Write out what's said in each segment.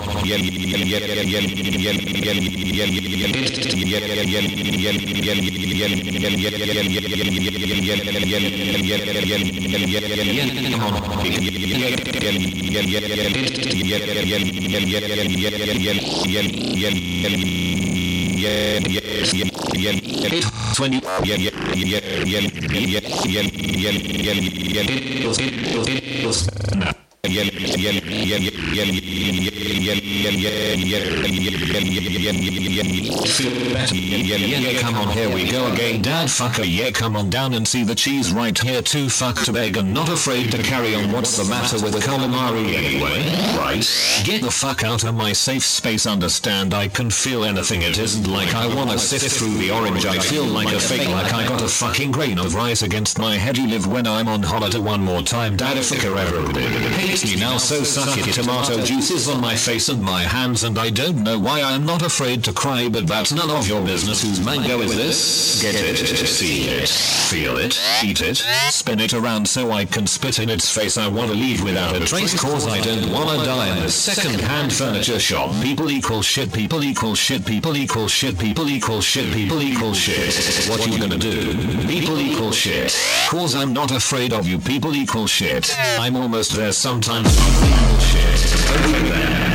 Come on, here we go again, dad fucker. Yeah, come on down and see the cheese right here too. Fuck to beg and not afraid to carry on. What's the matter with the calamari anyway? Right? Get the fuck out of my safe space. Understand? I can feel anything. It isn't like I wanna sift through the orange. I feel like a fake, like I got a fucking grain of rice against my head. You live when I'm on holiday. One more time, dad fucker. Everybody hates me now, so suck it. Tomato juice is on my face and my hands, and I don't know why I'm not afraid to cry, but that's none of your business. Whose mango is this? Get it, see it, feel it, eat it, spin it around so I can spit in its face. I wanna leave without a trace, cause I don't wanna die in this second-hand furniture shop. People equal shit, people equal shit, people equal shit, people equal shit, people equal shit. What you gonna do? People equal shit. Cause I'm not afraid of you. People equal shit. I'm almost there sometimes. People equal shit. Over there.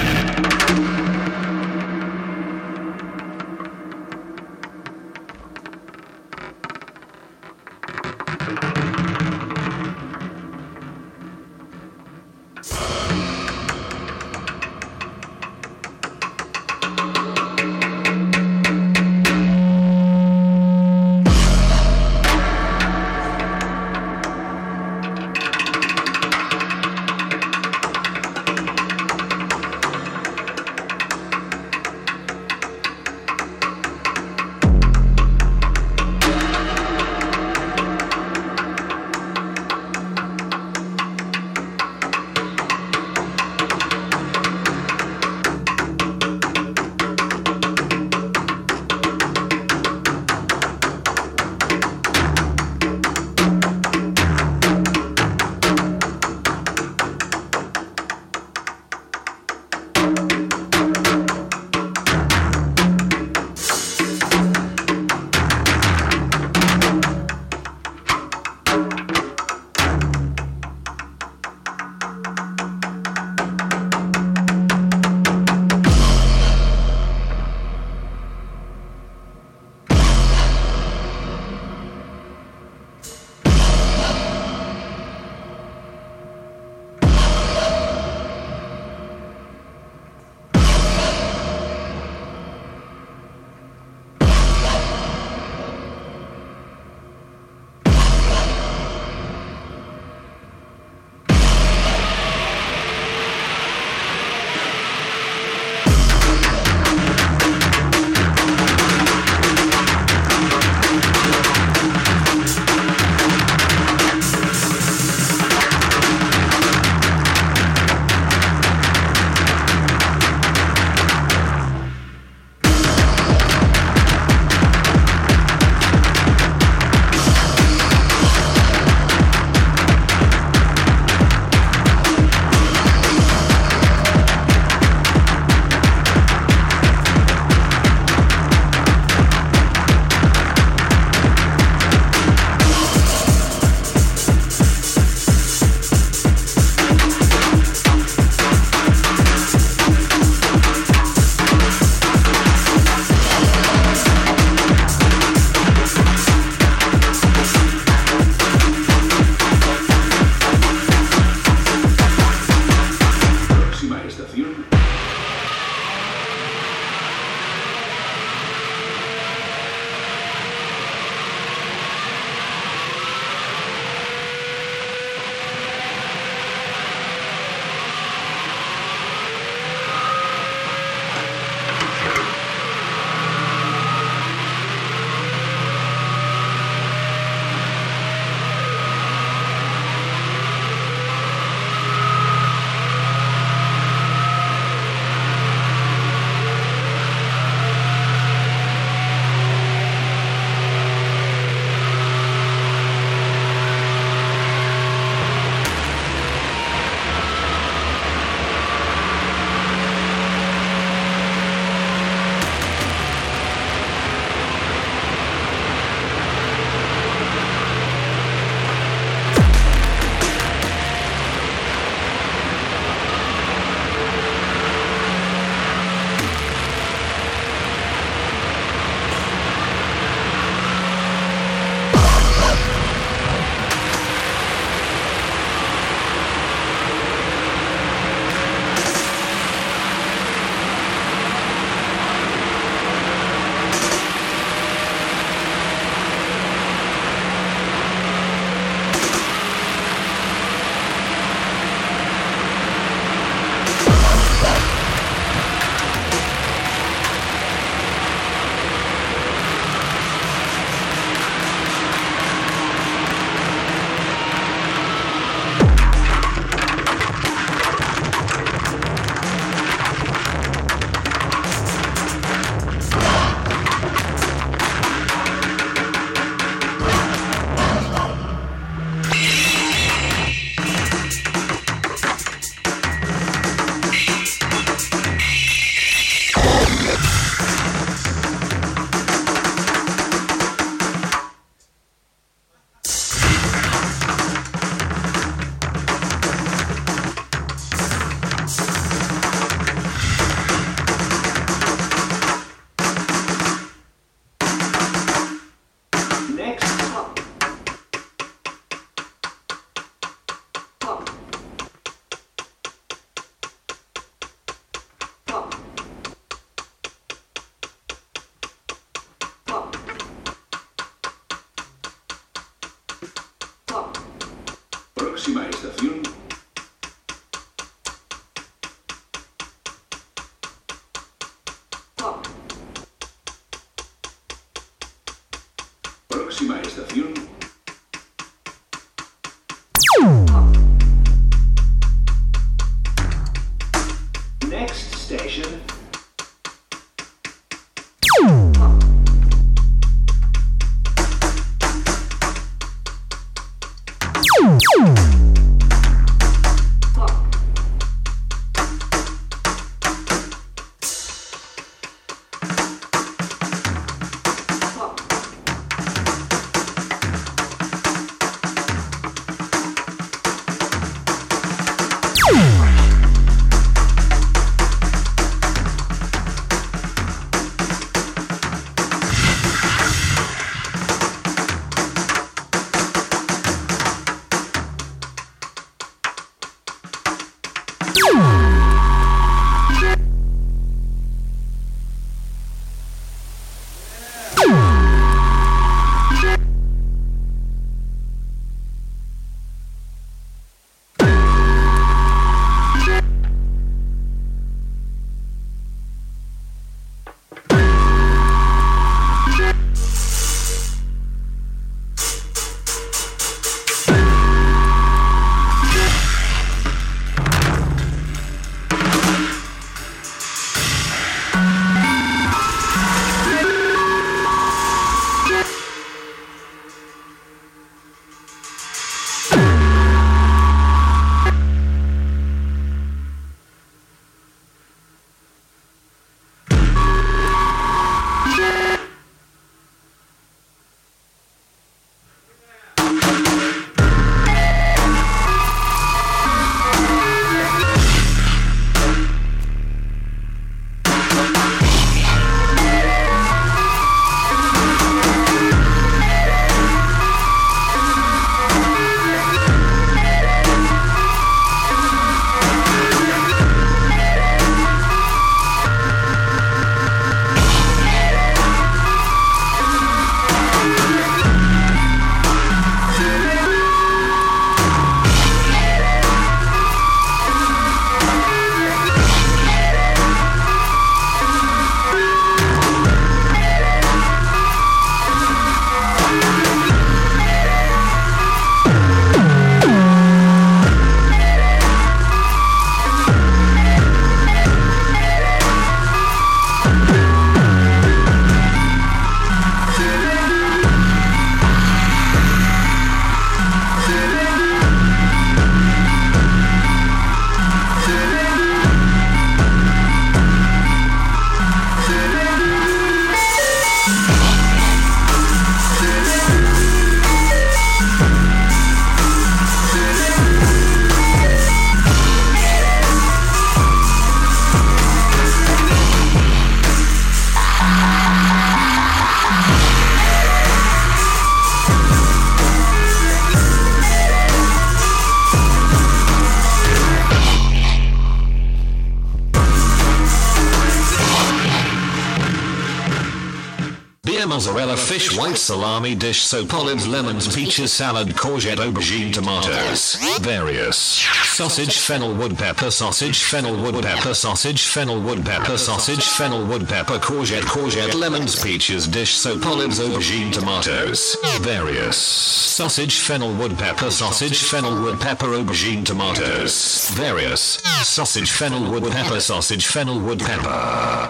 Próxima estación. Próxima estación. Next station. Mozzarella fish white salami dish soap olives lemons peaches salad courgette aubergine tomatoes various sausage fennel wood pepper sausage fennel wood pepper sausage fennel wood pepper sausage fennel wood pepper courgette lemons peaches dish soap olives aubergine tomatoes various sausage fennel wood pepper sausage fennel wood pepper aubergine tomatoes various sausage fennel wood pepper sausage fennel wood pepper.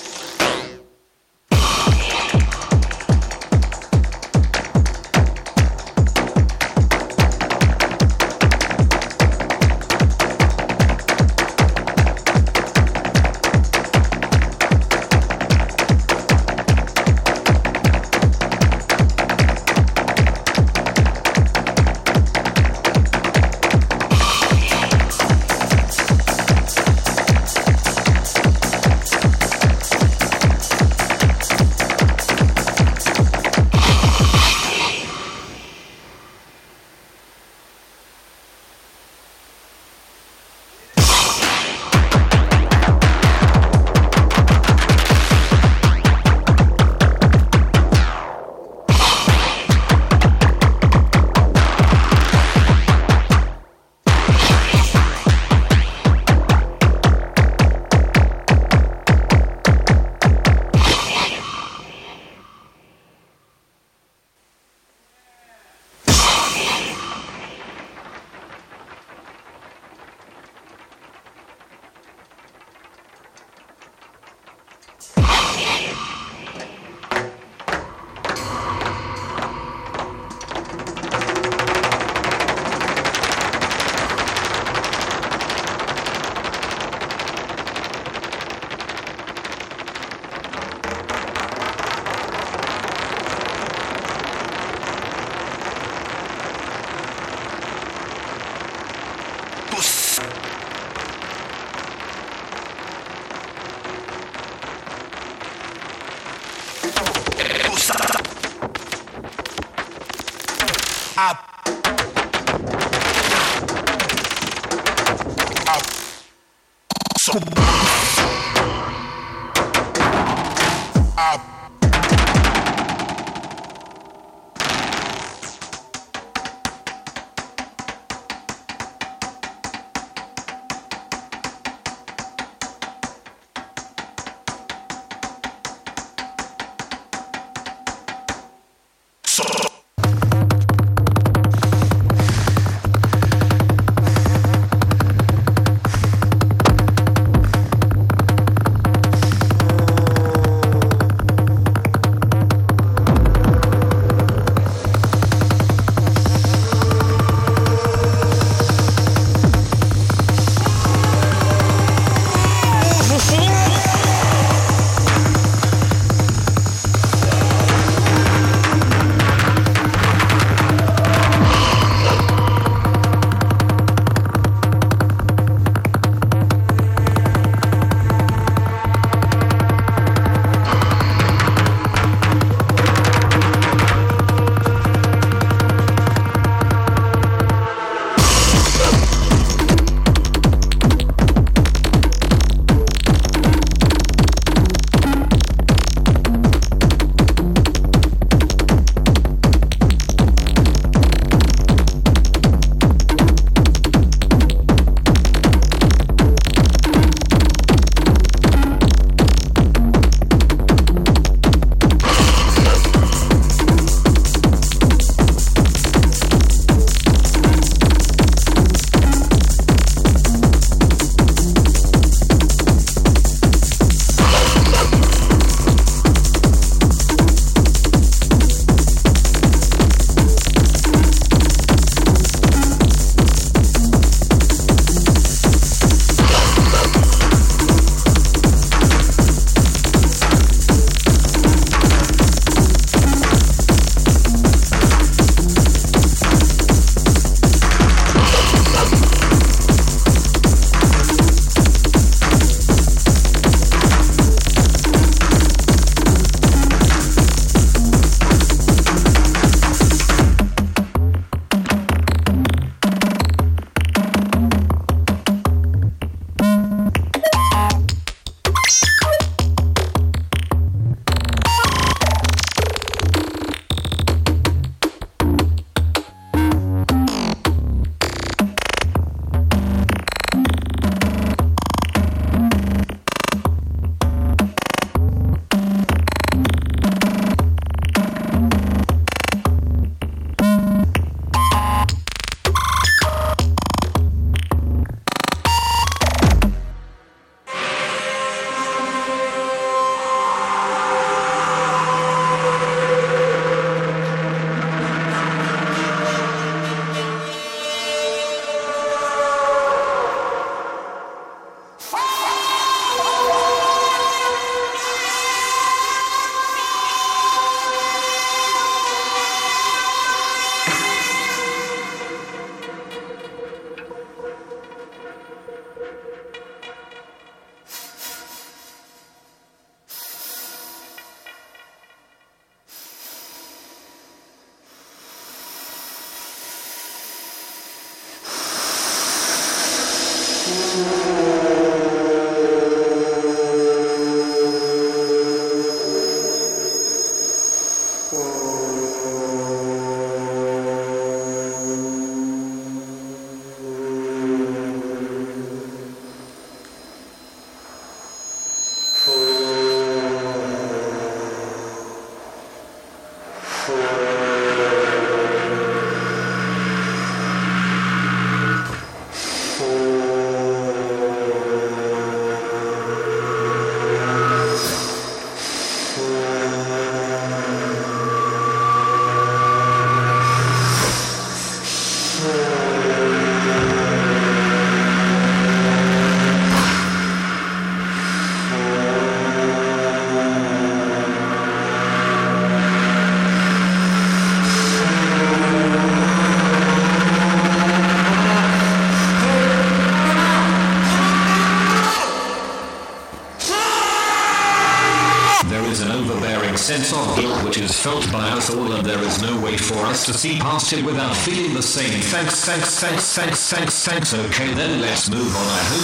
there is an overbearing sense of guilt which is felt by us all, and there is no way for us to see past it without feeling the same. Thanks. Okay, then let's move on. I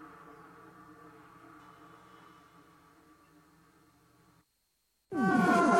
hope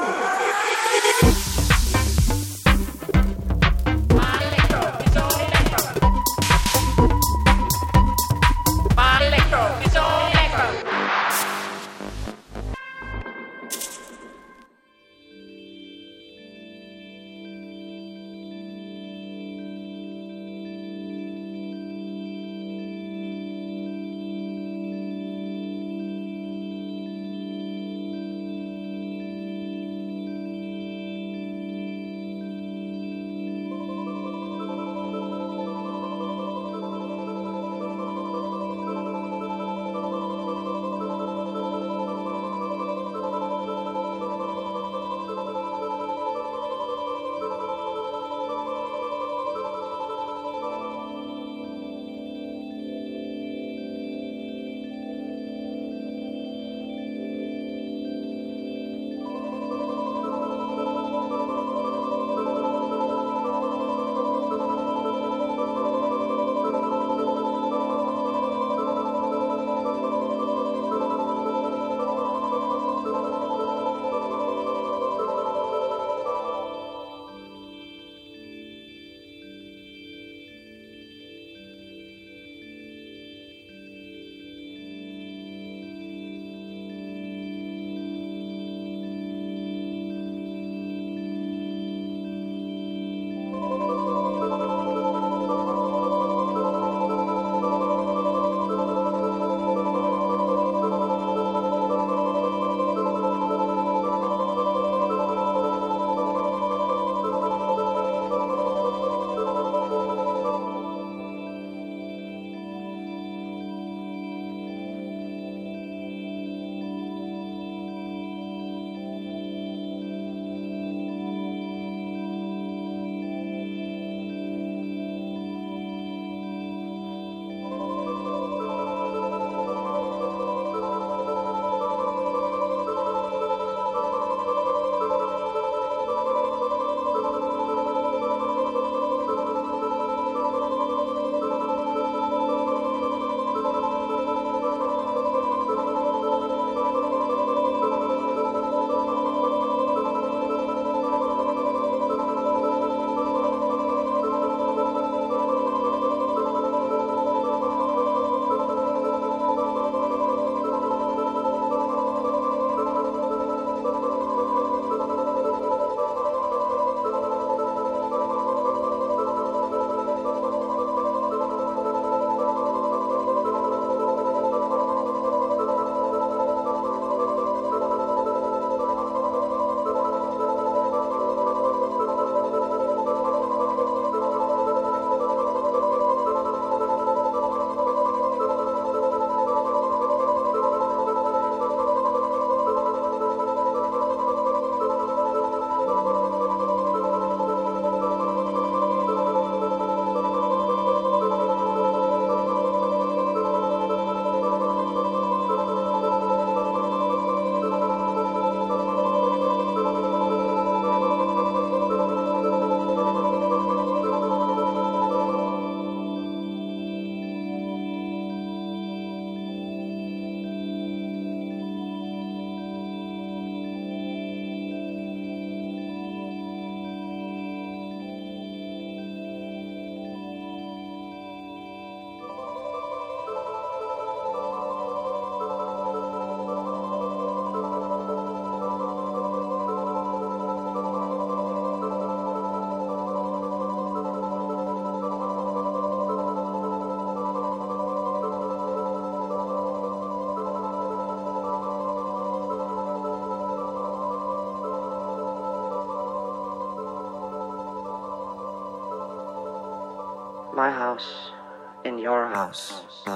My house in your house.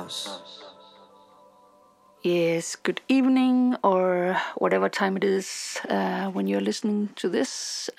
Yes, good evening or whatever time it is when you're listening to this.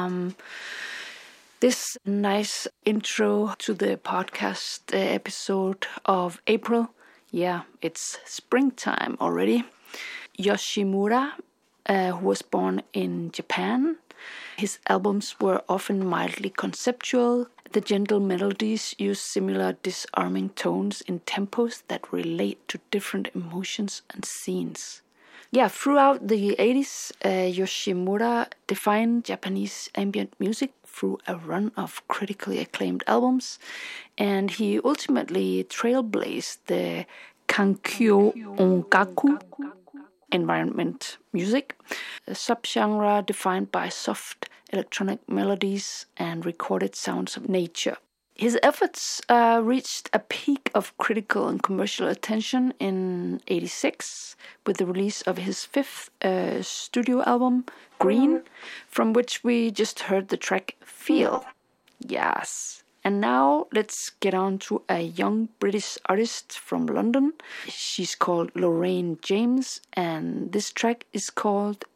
This nice intro to the podcast episode of April. Yeah, it's springtime already. Yoshimura, who was born in Japan. His albums were often mildly conceptual. The gentle melodies use similar disarming tones in tempos that relate to different emotions and scenes. Yeah, throughout the 80s, Yoshimura defined Japanese ambient music through a run of critically acclaimed albums, and he ultimately trailblazed the Kankyo Ongaku environment music, a subgenre defined by soft electronic melodies and recorded sounds of nature. His efforts reached a peak of critical and commercial attention in '86 with the release of his fifth studio album, Green, from which we just heard the track Feel. Yes. And now let's get on to a young British artist from London. She's called Lorraine James, and this track is called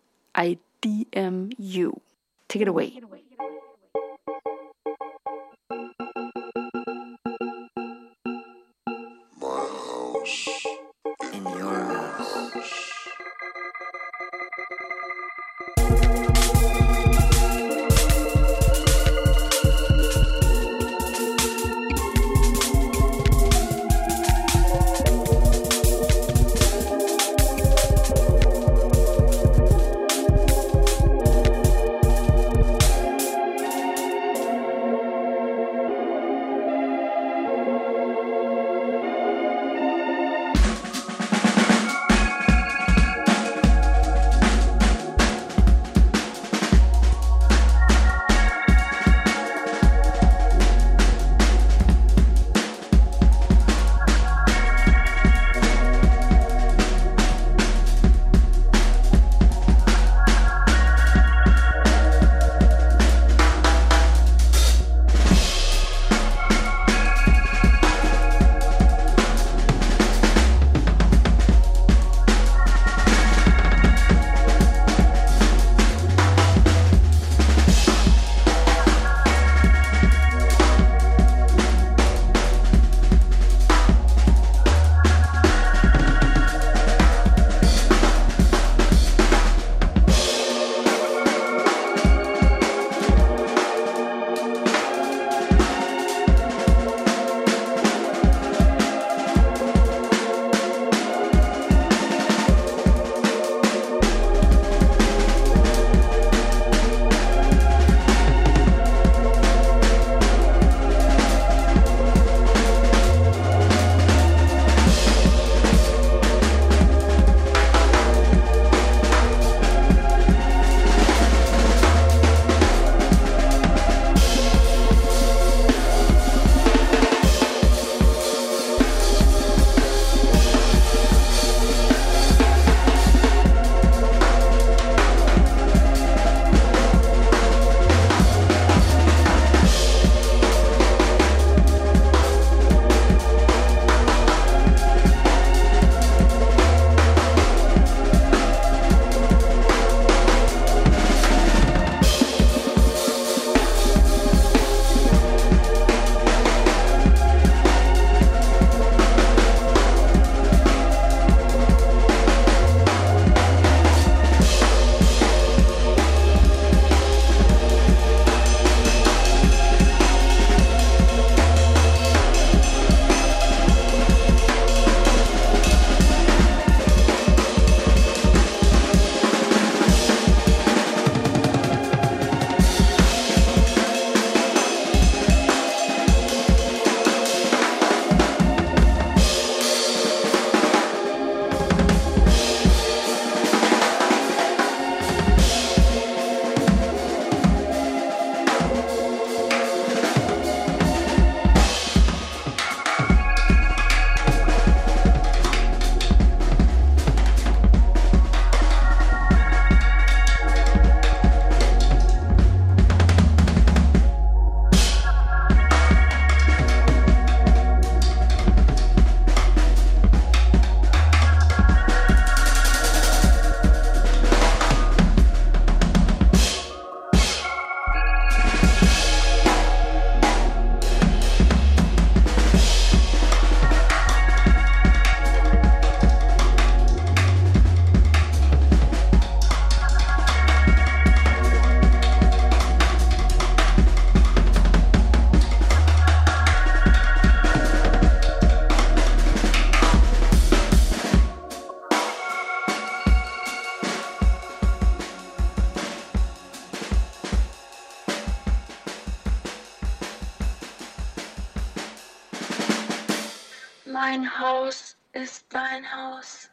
IDMU. Take it away. My house in your house. Mein Haus ist dein Haus.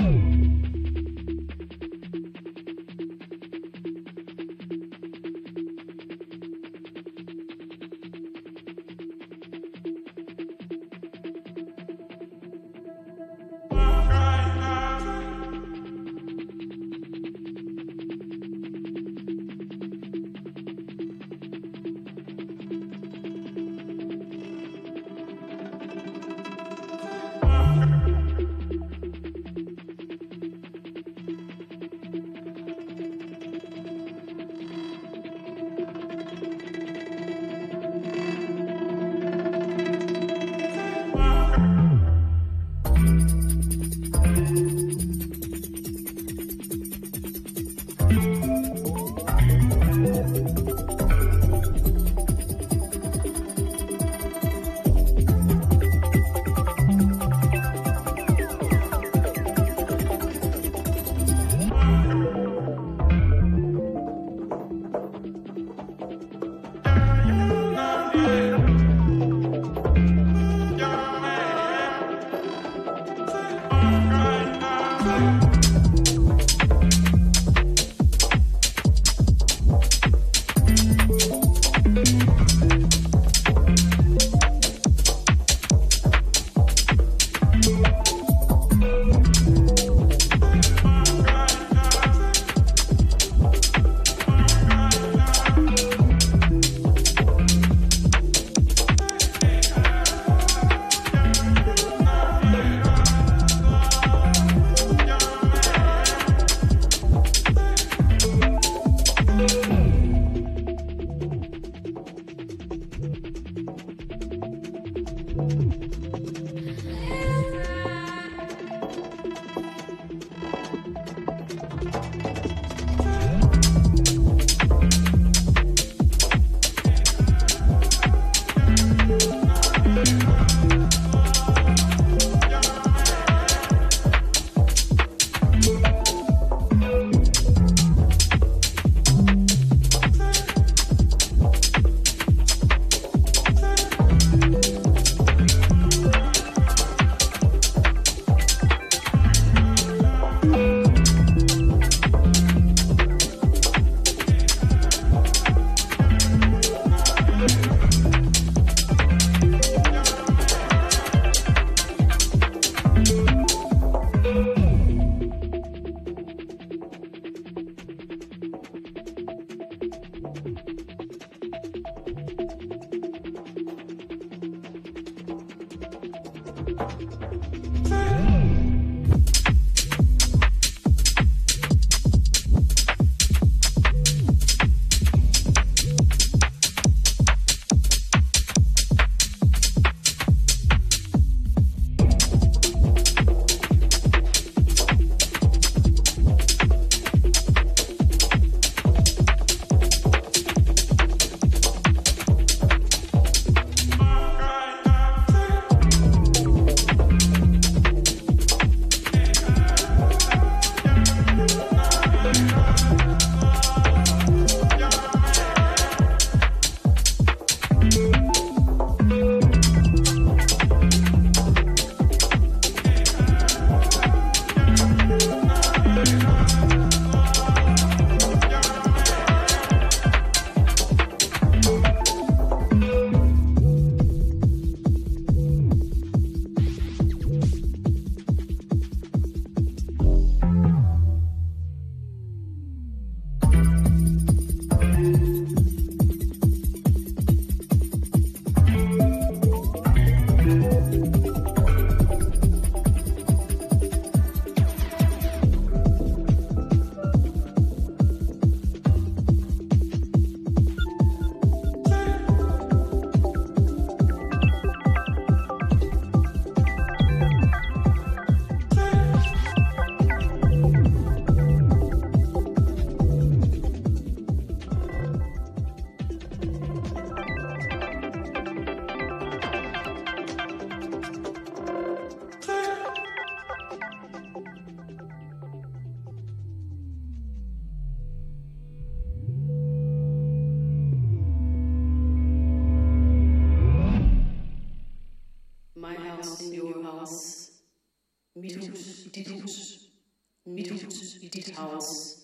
house.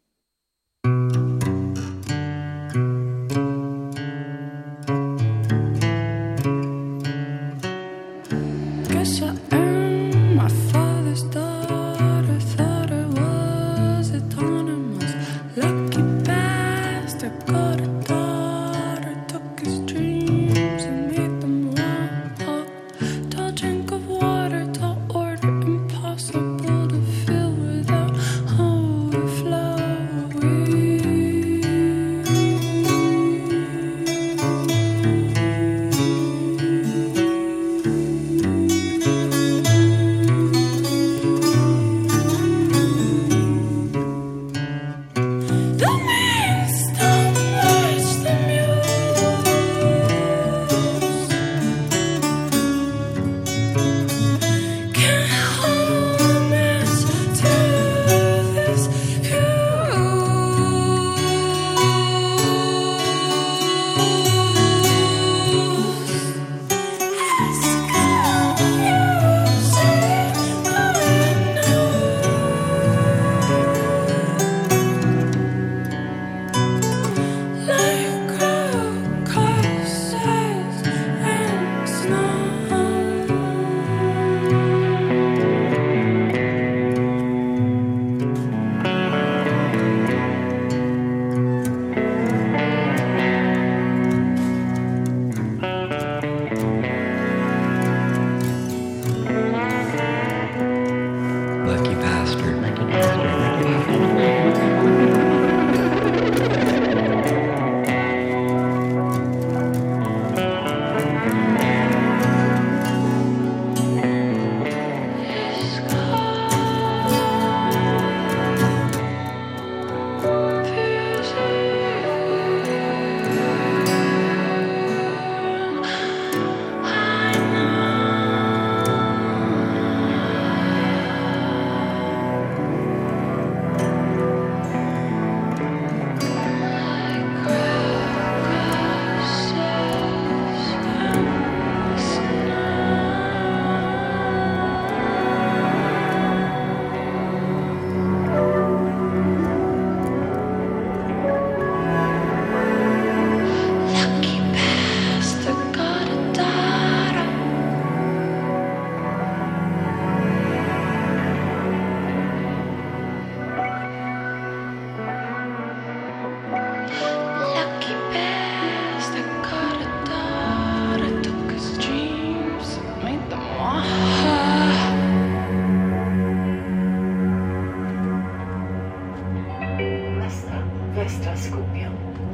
Guess I am my father's daughter. Thought I was autonomous. Lucky bastard, got a daughter. Took his dreams and made them one. Tall drink of water, tall order, impossible to fill without Västra skogen.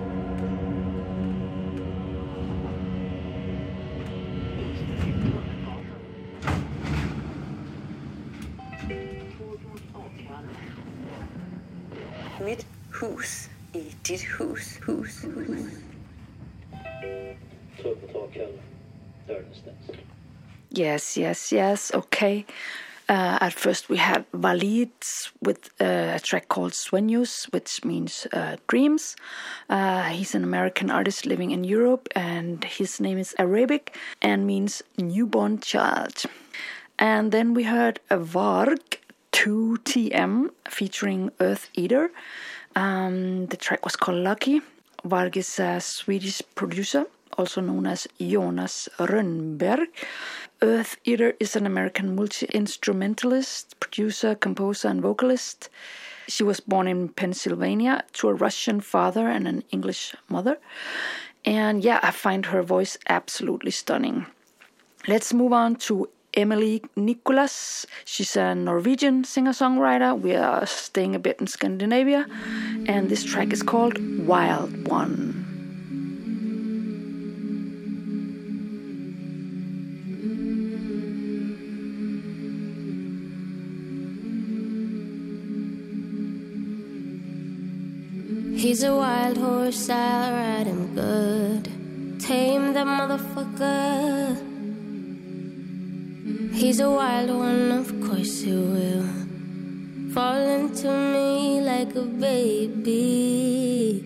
Mit hus i dit hus. Yes. Okay. At first we had Valid with a track called Sueños, which means dreams. He's an American artist living in Europe, and his name is Arabic and means newborn child. And then we heard a Varg 2TM featuring Earth Eater. The track was called Lucky. Varg is a Swedish producer, also known as Jonas Rönnberg. Earth Eater is an American multi-instrumentalist, producer, composer, and vocalist. She was born in Pennsylvania to a Russian father and an English mother. And yeah, I find her voice absolutely stunning. Let's move on to Emily Nicolas. She's a Norwegian singer-songwriter. We are staying a bit in Scandinavia. And this track is called Wild One. He's a wild horse, I'll ride him good. Tame that motherfucker. He's a wild one, of course he will. Fall into me like a baby.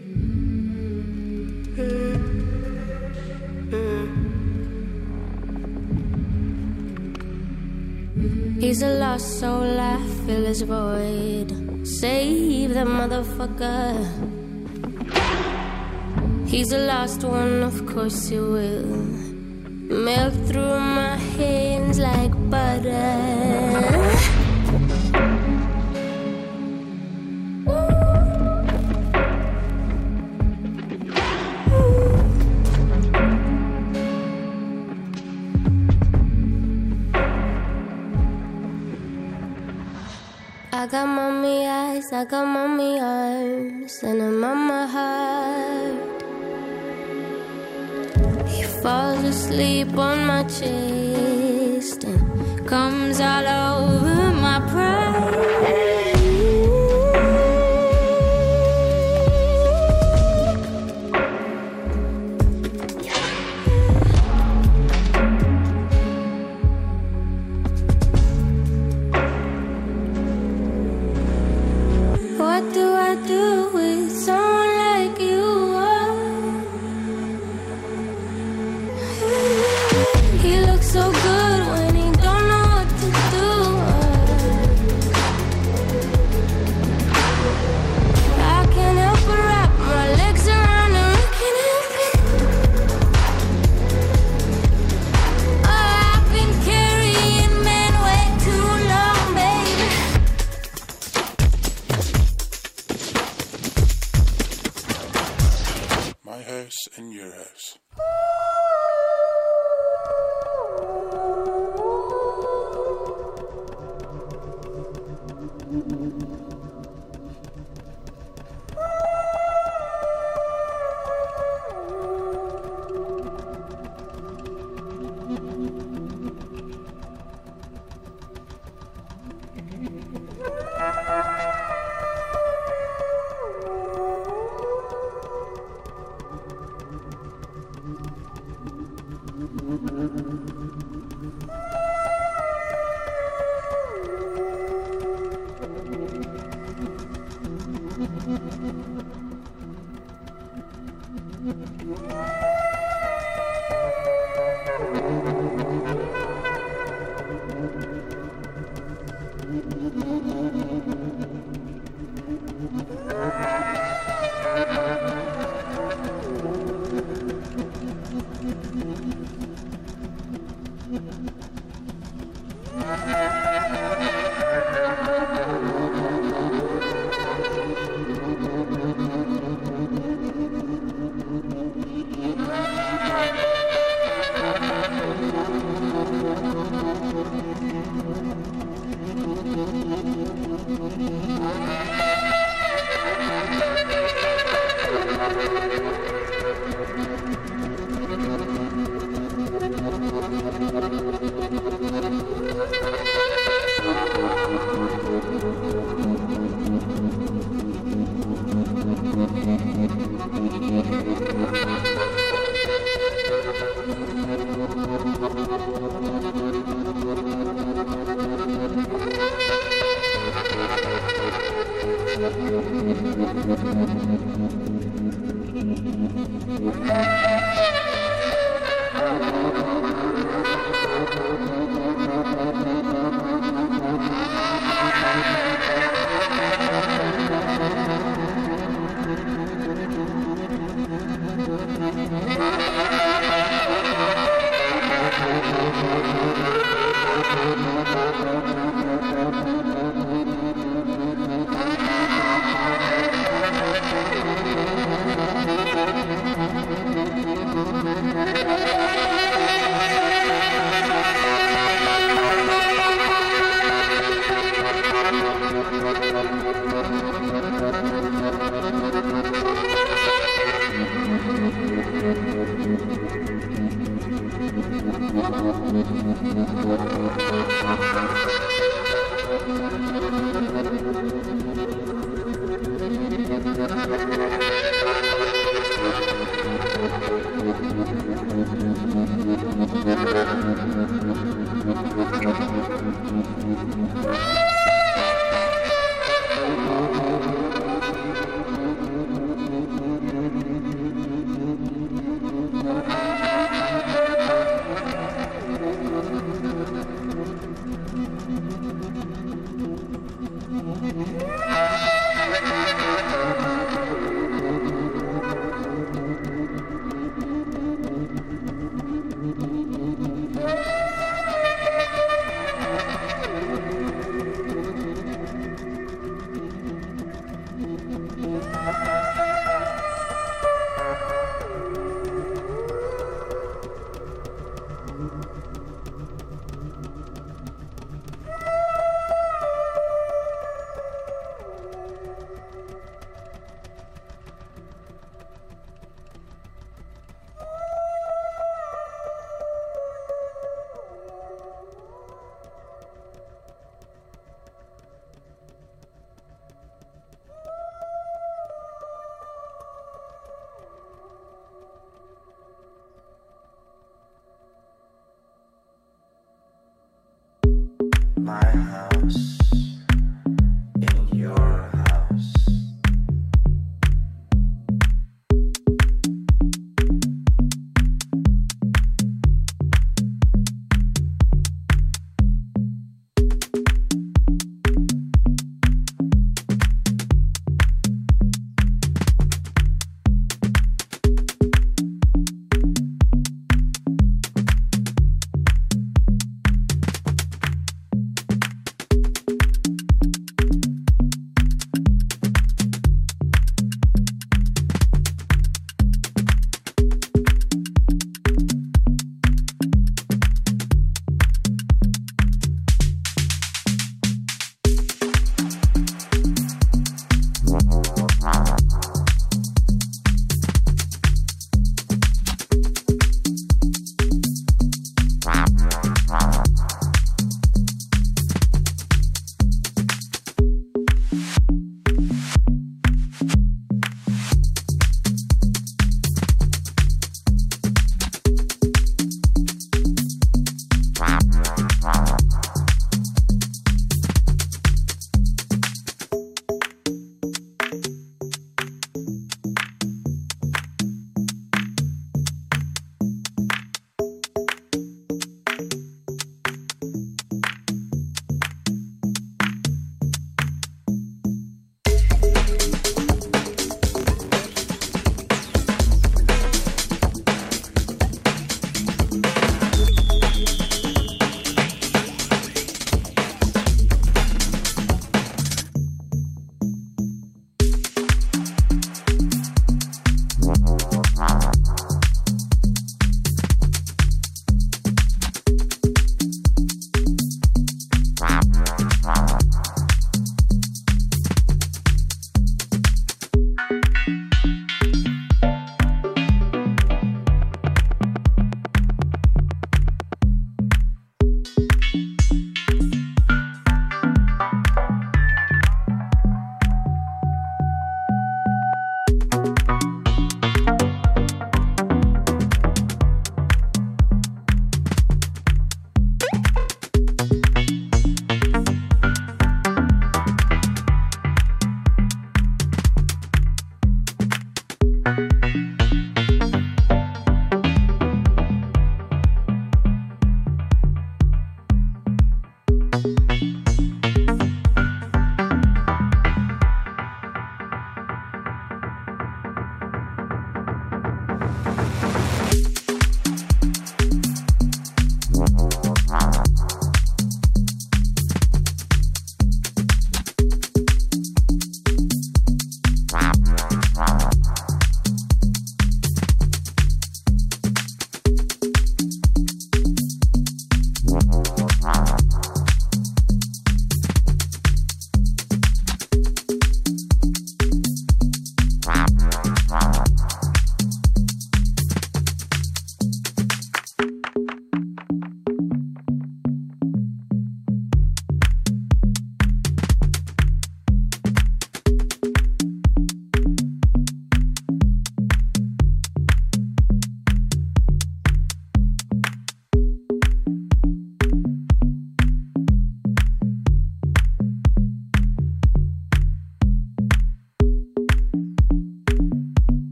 He's a lost soul, I fill his void. Save the motherfucker. He's the last one, of course you will. Melt through my hands like butter. I got mommy eyes, I got mommy arms, and a mama heart. He falls asleep on my chest and comes all over my pride. What do I do with someone like you? He looks so good when he don't know what to do. I can't help but wrap my legs around him. I can't help it. Oh, I've been carrying men way too long, baby. My house and your house.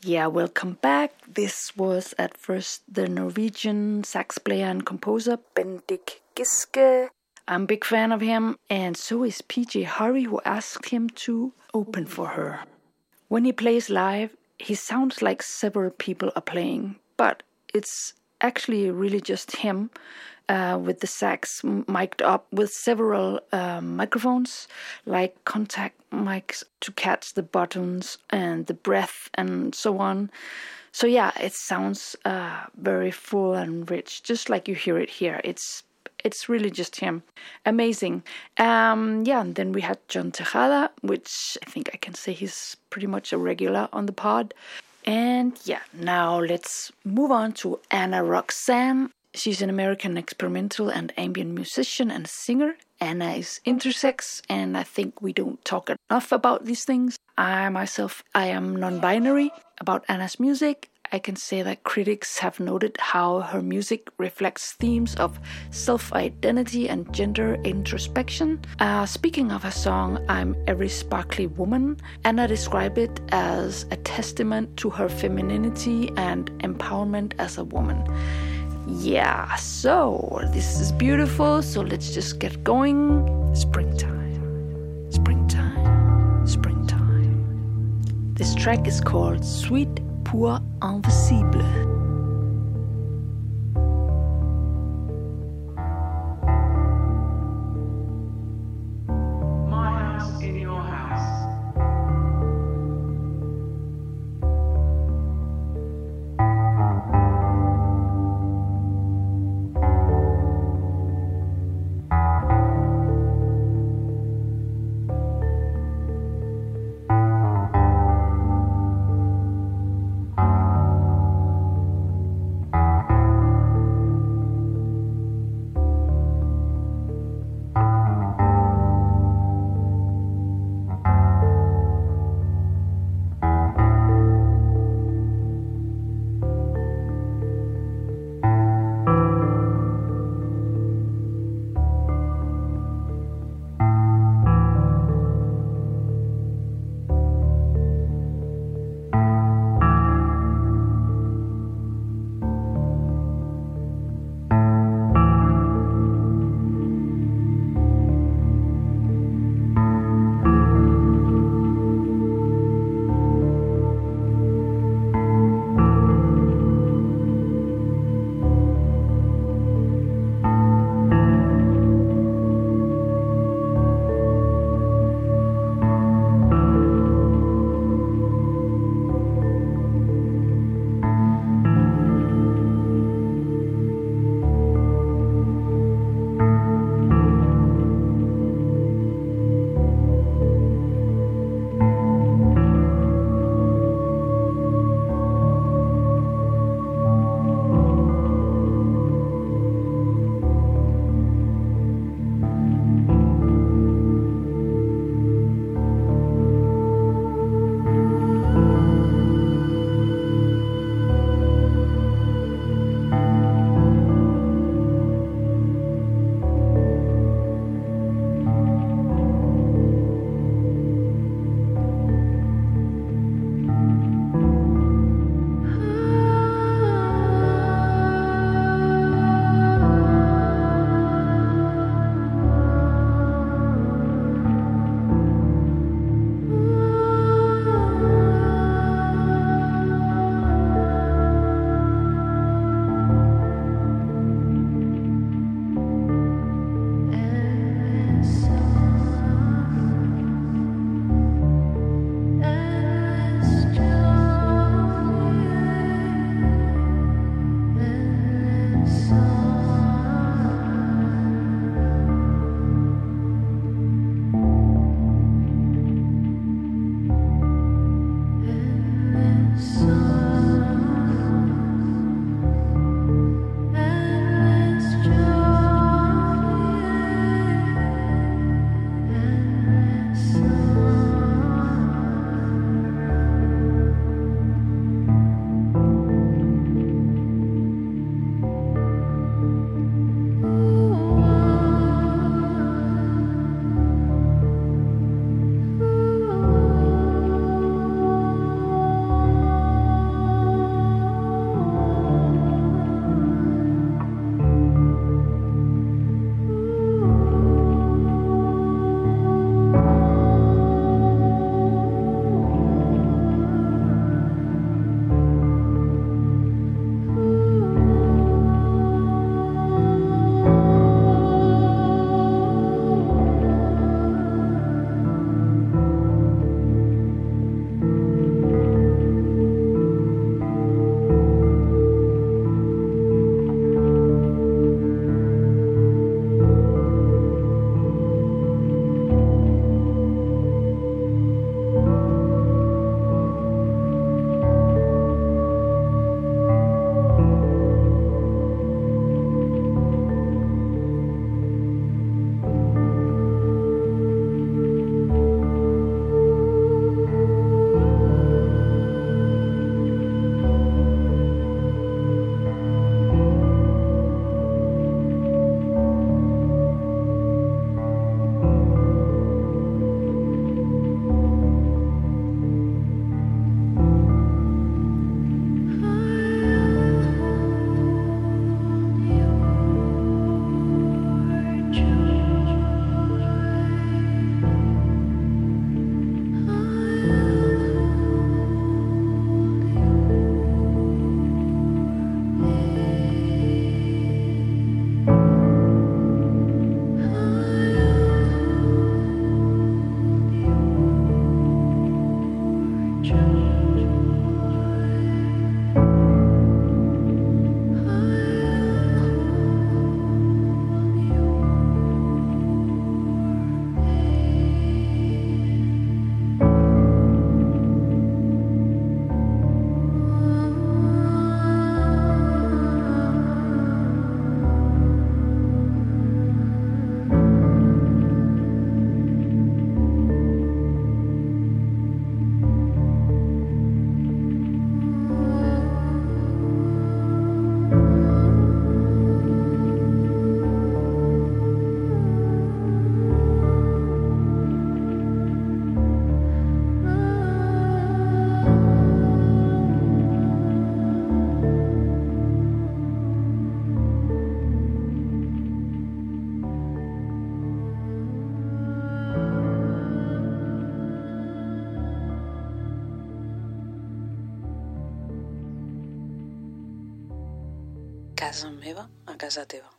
yeah, welcome back. This was at first the Norwegian sax player and composer Bendik Giske. I'm a big fan of him, and so is PJ Harvey, who asked him to open for her. When he plays live, he sounds like several people are playing, but it's actually really just him with the sax mic'd up with several microphones, like contact mics to catch the buttons and the breath and so on. So yeah, it sounds very full and rich, just like you hear it here. It's really just him. Amazing. And then we had John Tejada, which I think I can say he's pretty much a regular on the pod. And yeah, now let's move on to Anna Roxanne. She's an American experimental and ambient musician and singer. Anna is intersex, and I think we don't talk enough about these things. I am non-binary. About Anna's music, I can say that critics have noted how her music reflects themes of self-identity and gender introspection. Speaking of her song, I'm Every Sparkly Woman, Anna described it as a testament to her femininity and empowerment as a woman. Yeah, so this is beautiful, so let's just get going. Springtime, springtime, springtime. This track is called Suite pour Invisible. casa meva a casa teva.